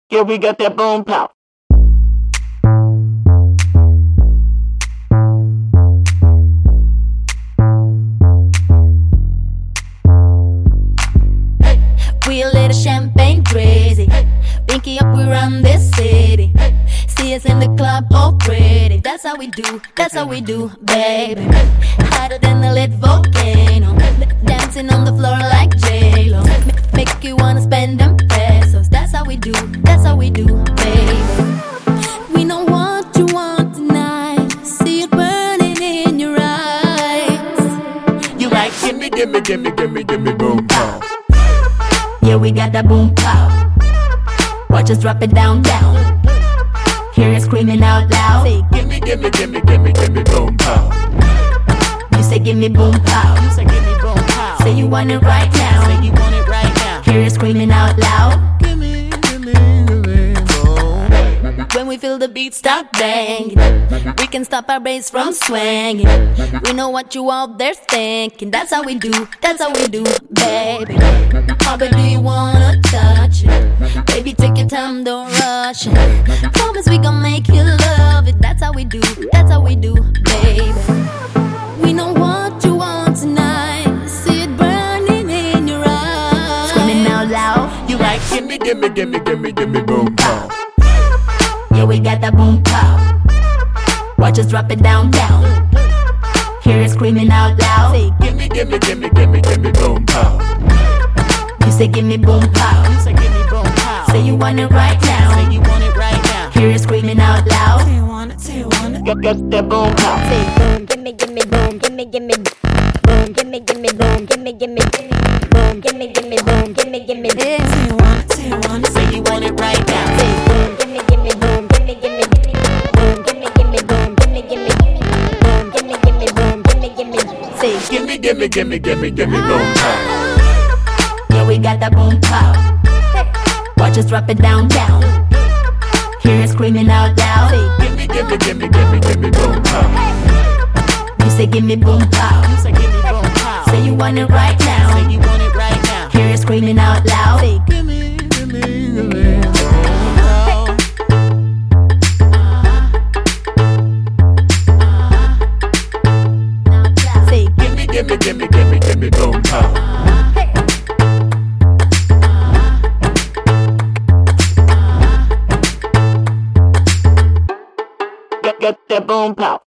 Yeah, we got that boom pow. We a little champagne crazy. Pinky up, we run this city. See us in the club all pretty. That's how we do, that's how we do, baby. Hotter than a lit volcano. Dancing on the floor like J-Lo. Make you wanna spend them pesos. That's how we do, that's how we do, baby. We know what you want tonight. See it burning in your eyes. You like gimme, gimme, gimme, gimme, gimme, boom pow. Yeah, we got that boom pow. Watch us drop it down, down. Hear it screaming out loud. Say, Gimme, gimme, gimme, gimme, gimme, boom pow. you say give me boom pow. You say gimme boom pow. Say you want it right now. Say you want it right now. Hear it screaming out loud. Gimme, gimme, gimme, boom. When we feel the beat start banging, we can stop our brains from swinging. We know what you out there thinking. That's how we do, that's how we do, baby. How bad do you wanna touch it? Baby, take your time, don't rush it. Promise we gon' make you love it. That's how we do, that's how we do, baby. We know what you want tonight. See it burning in your eyes. Screaming out loud. You like gimme, gimme, gimme, gimme, gimme, boom pow. Yeah, we got that boom pow. Watch us drop it down, down. Hear it screaming out loud. Say, Gimme, gimme, gimme, gimme, gimme, boom pow. you say give me boom pow. You say gimme boom pow. Say you want it right now. Say you want it right now. Hear it screaming out loud. Say you want it, say you want it. Got that boom pow. Say boom, gimme, gimme, boom, gimme, gimme, boom, gimme, gimme, boom, gimme, gimme, boom, gimme, gimme, boom, gimme, gimme. Say you want it, say you want it. Say you want it right now. Say boom, gimme, gimme, boom, gimme, gimme, boom, gimme, gimme, boom, gimme, gimme, boom, gimme, gimme, boom, gimme, gimme. Say, Gimme, gimme, gimme, gimme, gimme, boom pow. yeah, we got that boom pow. Watch us drop it down, down. Hear it screaming out loud. Say, Gimme, gimme, gimme, gimme, gimme, boom pow. you say give me boom pow. You say gimme boom pow. Say you want it right now. Say you want it right now. Hear it screaming out loud. Say, Gimme, gimme, gimme, boom pow. say, Gimme, gimme, gimme, gimme, gimme, boom pow. Got that boom pow.